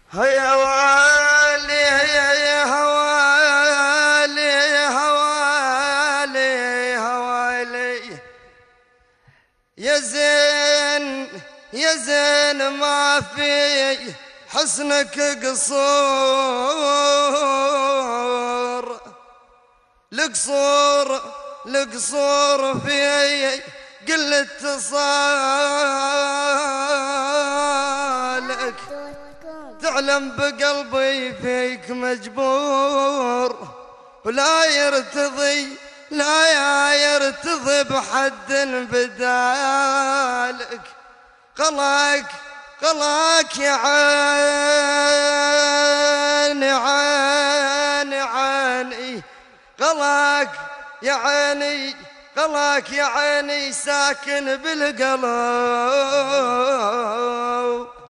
هيا والي هيا هوالي هوالي هوالي يا زين يا زين ما في حسنك قصور القصور القصور في قلة صالك تعلم بقلبي فيك مجبور ولا يرتضي لا يرتضي بحد بدالك قلاك يا عيني عيني عيني قلاك يا عيني قلاك يا عيني ساكن بالقلب